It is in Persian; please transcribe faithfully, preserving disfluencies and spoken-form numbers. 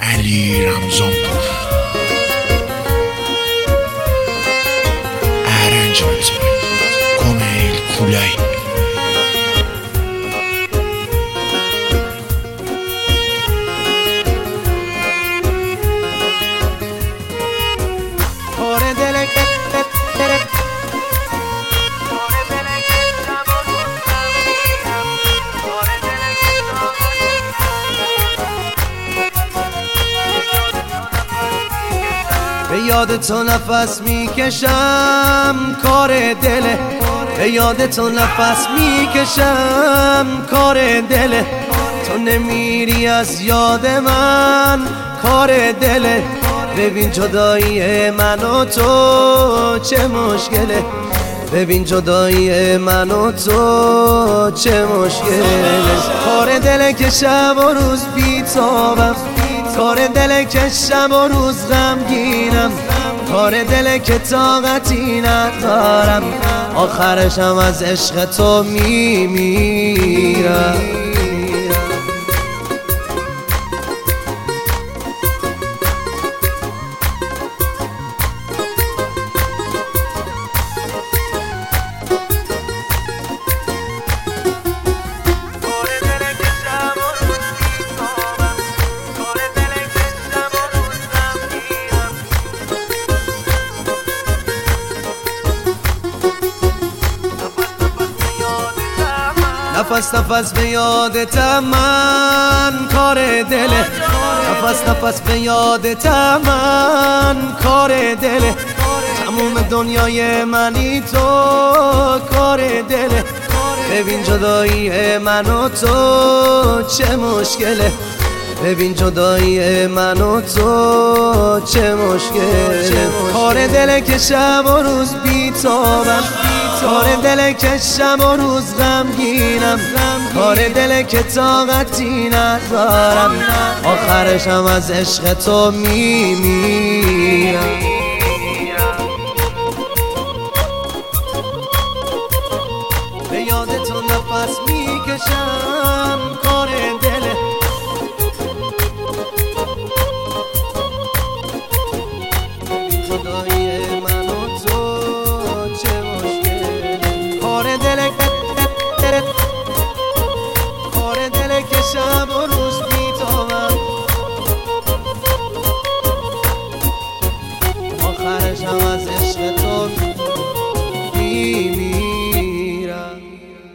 علی رمضان پور ارنجمنت کمیل کولای به یاد تو نفس میکشم کار دله، به یاد تو نفس میکشم کار دله، تو نمیری از یاد من کار دله. ببین جدایی من و تو چه مشکله، ببین جدایی من و تو چه مشکله. کار دله که شب و روز بیتابم، کار دله که شب و روز غمگینم، کار دله که طاقتی ندارم، آخرشم از عشق تو میمیرم. نفس نفس به یادتم من کار دله، نفس نفس به یادتم من کار دله، تموم دنیای منی تو کار دله. ببین جدایی من و تو چه مشکله، ببین جدایی من و تو چه مشکله. کار دله که شب و روز بیتابم، کار دله که شب و روز غمگینم، کار دله که طاقتی ندارم، آخرشم از عشق تو میمیرم.